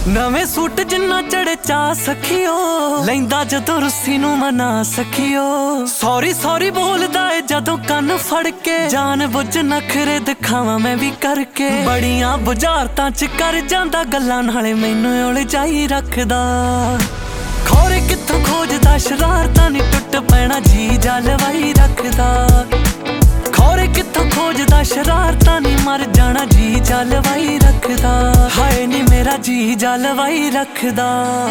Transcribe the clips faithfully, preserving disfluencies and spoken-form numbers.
नवे सूट जिन्ना चढ़े चा सखियो लैंदा जदों रुस्सी नूं मना सखियो सॉरी सॉरी बोलदा है जदों कन फड़ के जान बुझ नखरे दिखावां मैं भी करके बड़ियां बुझारतां च कर जांदा गल्लां नाले मैनूं उलझाई रखदा खोरे कित्थों खोजदा शरारतां नी टुट पैना जी जा लवाई रखदा खोरे कित्थों खोजदा शरारतां नी मर जाना जी जा लवाई रखदा हाय नी मेरा जी जा लवाई रखदा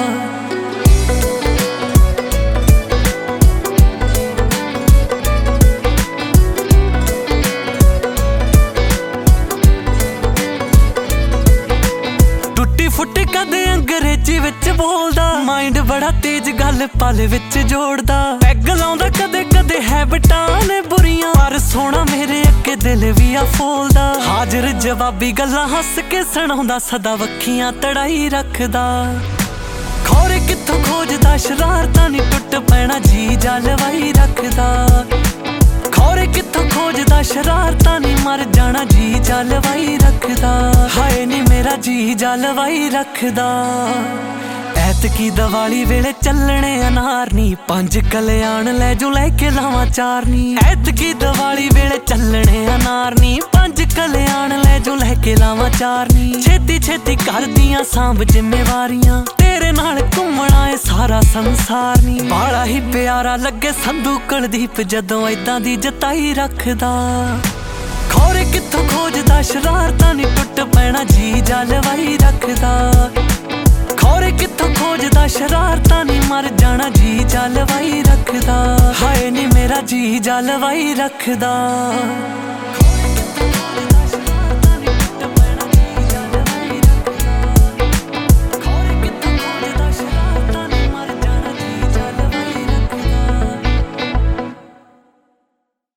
टुट्टी फुट्टी कदे अंग्रेजी विच बोलदा माइंड बड़ा तेज गल पल विच जोड़दा पैग लाउंदा कदे कदे हैबिटां ने बुरियां पर सोना मेरे अगे दिल भी आ फोलदा हाजिर जवाबी गल्लां हस के सुणाउंदा सदा वखियां तड़ाई रखदा खोरे कित्थों खोजदा शरारतां नी टुट पैना जी जा लवाई रखदा खोरे कित्थों खोजदा शरारतां नी मर जाना जी जा लवाई रखदा हाय नी मेरा जी जा लवाई रखदा ऐतकी दिवाली वेले चलने अनार नी पंज कल्याण लै जू लैके लावां चार नी ऐतकी दिवाली वेले चलने अनार नी पंज कल्याण लै जू लैके लावां चार नी छेती छेती कर दियां सांभ जिम्मेवारियां तेरे नाल घूमना है सारा संसार नी बाला ही प्यारा लगे संधू कुलदीप जदों इदां दी जताई रखदा खोरे कित्थों खोजदा शरारतां नी टुट पैना जी जा लवाई रखदा खोरे कित्थों खोजदा शरारतां नी मर जाना जी जा लवाई रखदा हाय नी मेरा जी जा लवाई रखदा।